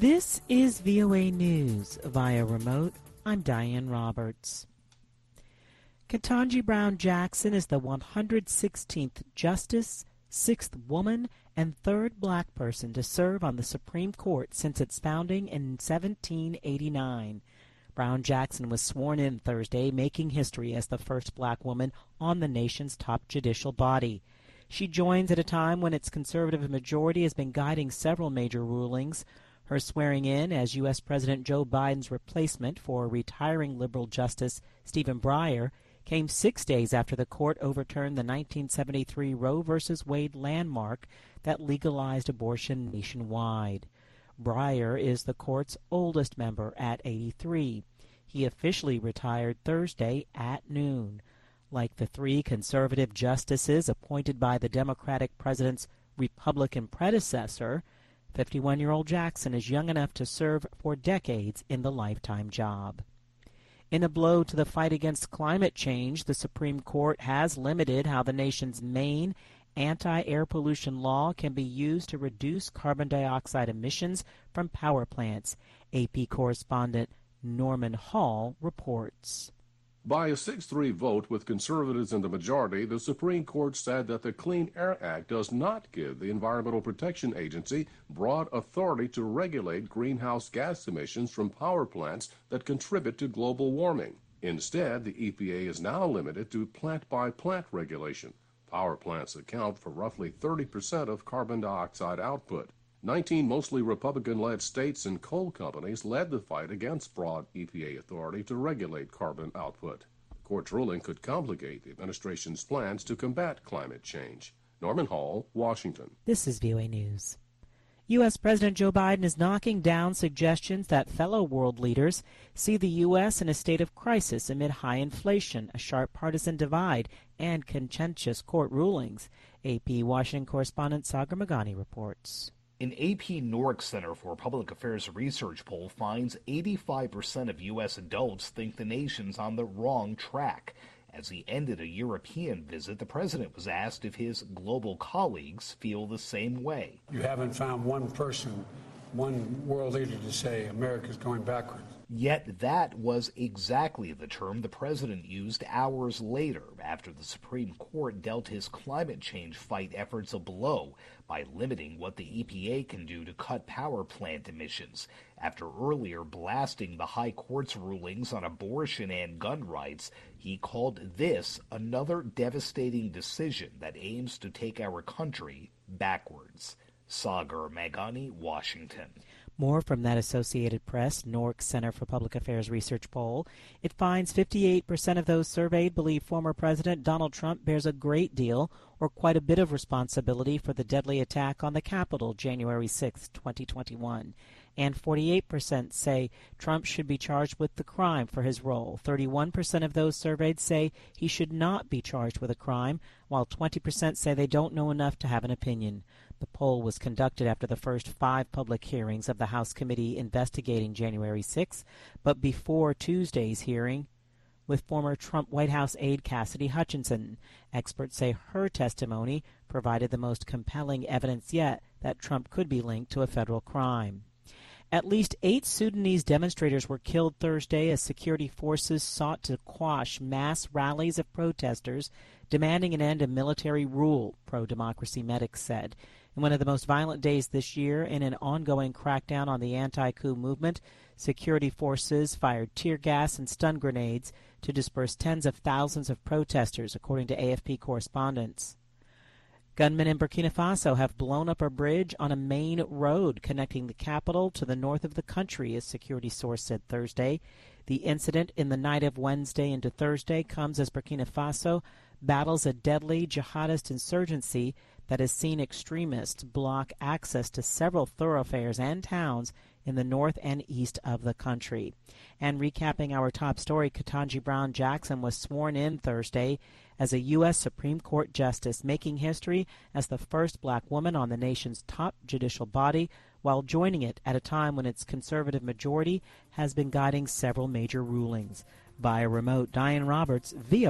This is VOA News via remote. I'm Diane Roberts. Ketanji Brown Jackson is the 116th Justice, 6th woman, and 3rd black person to serve on the Supreme Court since its founding in 1789. Brown Jackson was sworn in Thursday, making history as the first black woman on the nation's top judicial body. She joins at a time when its conservative majority has been guiding several major rulings. Her swearing in as U.S. President Joe Biden's replacement for retiring liberal Justice Stephen Breyer came 6 days after the court overturned the 1973 Roe v. Wade landmark that legalized abortion nationwide. Breyer is the court's oldest member at 83. He officially retired Thursday at noon. Like the 3 conservative justices appointed by the Democratic president's Republican predecessor, 51-year-old Jackson is young enough to serve for decades in the lifetime job. In a blow to the fight against climate change, the Supreme Court has limited how the nation's main anti-air pollution law can be used to reduce carbon dioxide emissions from power plants. AP correspondent Norman Hall reports. By a 6-3 vote with conservatives in the majority, the Supreme Court said that the Clean Air Act does not give the Environmental Protection Agency broad authority to regulate greenhouse gas emissions from power plants that contribute to global warming. Instead, the EPA is now limited to plant-by-plant regulation. Power plants account for roughly 30% of carbon dioxide output. 19 mostly Republican-led states and coal companies led the fight against broad EPA authority to regulate carbon output. The court's ruling could complicate the administration's plans to combat climate change. Norman Hall, Washington. This is VOA News. U.S. President Joe Biden is knocking down suggestions that fellow world leaders see the U.S. in a state of crisis amid high inflation, a sharp partisan divide, and contentious court rulings. AP Washington correspondent Sagar Meghani reports. An AP NORC Center for Public Affairs research poll finds 85% of U.S. adults think the nation's on the wrong track. As he ended a European visit, the president was asked if his global colleagues feel the same way. You haven't found one person, one world leader to say America's going backwards. Yet that was exactly the term the president used hours later after the Supreme Court dealt his climate change fight efforts a blow by limiting what the EPA can do to cut power plant emissions, after earlier blasting the high court's rulings on abortion and gun rights. He called this another devastating decision that aims to take our country backwards. Sagar Meghani, Washington. More from that Associated Press NORC Center for Public Affairs research poll. It finds 58% of those surveyed believe former President Donald Trump bears a great deal or quite a bit of responsibility for the deadly attack on the Capitol January 6, 2021. And 48% say Trump should be charged with the crime for his role. 31% of those surveyed say he should not be charged with a crime, while 20% say they don't know enough to have an opinion. The poll was conducted after the first 5 public hearings of the House committee investigating January 6, but before Tuesday's hearing with former Trump White House aide Cassidy Hutchinson. Experts say her testimony provided the most compelling evidence yet that Trump could be linked to a federal crime. At least 8 Sudanese demonstrators were killed Thursday as security forces sought to quash mass rallies of protesters demanding an end to military rule, pro-democracy medics said. In one of the most violent days this year, in an ongoing crackdown on the anti-coup movement, security forces fired tear gas and stun grenades to disperse tens of thousands of protesters, according to AFP correspondents. Gunmen in Burkina Faso have blown up a bridge on a main road connecting the capital to the north of the country, a security source said Thursday. The incident in the night of Wednesday into Thursday comes as Burkina Faso battles a deadly jihadist insurgency that has seen extremists block access to several thoroughfares and towns in the north and east of the country. And recapping our top story, Ketanji Brown Jackson was sworn in Thursday as a U.S. Supreme Court justice, making history as the first black woman on the nation's top judicial body, while joining it at a time when its conservative majority has been guiding several major rulings. Via remote, Diane Roberts, VOA.